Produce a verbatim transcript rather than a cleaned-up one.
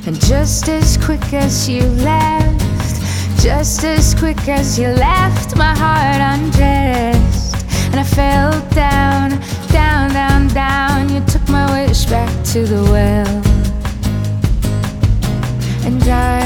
And just as quick as you left, just as quick as you left, my heart undressed, and I fell down, down, down, down. You took my wish back to the well, and I